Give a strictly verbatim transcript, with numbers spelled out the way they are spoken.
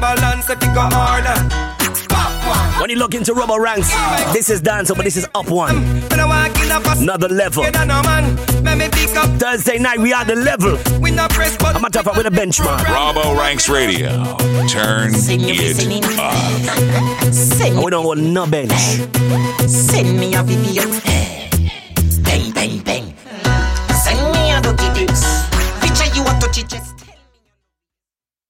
Timberland, so pick a order. When you look into Rubber Ranks, this is Dancer, but this is Up One. Another level. Thursday night, we are the level. I'm at top with a benchmark. Rubber Ranks Radio. Turn it up. We don't want no bench. Send me a video.